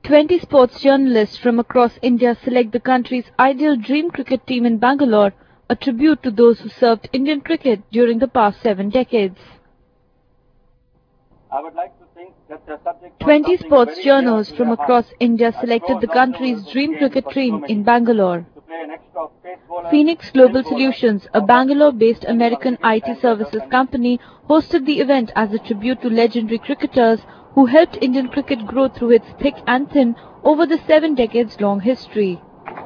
20 sports journalists from across India select the country's ideal dream cricket team in Bangalore, a tribute to those who served Indian cricket during the past 7 decades. I would like to think that the subject 20 sports journals from across India selected the country's dream cricket team in Bangalore. Phoenix Global Solutions, a Bangalore-based American IT services company, hosted the event as a tribute to legendary cricketers who helped Indian cricket grow through its thick and thin over the 7 decades-long history.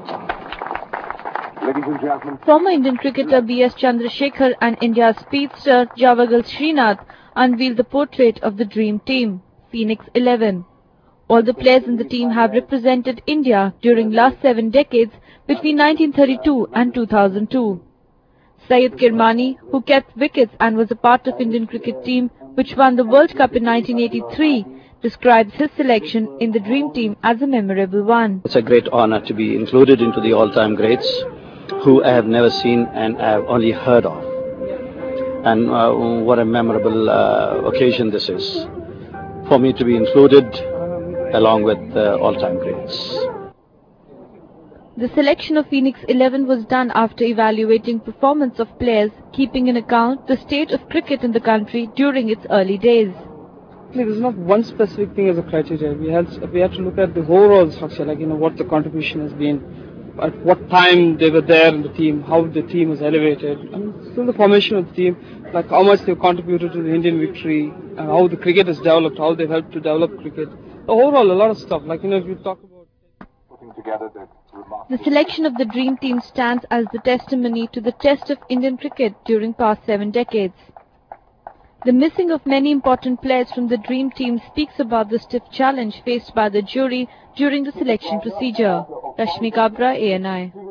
Ladies and gentlemen, Former Indian cricketer B.S. Chandrasekhar and India's speedster Javagal Srinath unveiled the portrait of the dream team, Phoenix 11. All the players in the team have represented India during last 7 decades between 1932 and 2002. Syed Kirmani, who kept wickets and was a part of Indian cricket team which won the World Cup in 1983, describes his selection in the dream team as a memorable one. It's a great honor to be included into the all-time greats who I have never seen and I have only heard of. And what a memorable occasion this is for me to be included along with all-time greats. The selection of Phoenix 11 was done after evaluating performance of players, keeping in account the state of cricket in the country during its early days. There's not one specific thing as a criteria. We have to look at the overall structure, like what the contribution has been, at what time they were there in the team, how the team was elevated, and still the formation of the team, like how much they've contributed to the Indian victory, and how the cricket has developed, how they've helped to develop cricket. Overall, a lot of stuff. Like if you talk about putting together the selection of the dream team stands as the testimony to the test of Indian cricket during past 7 decades. The missing of many important players from the dream team speaks about the stiff challenge faced by the jury during the selection procedure. Rashmi Kabra, ANI.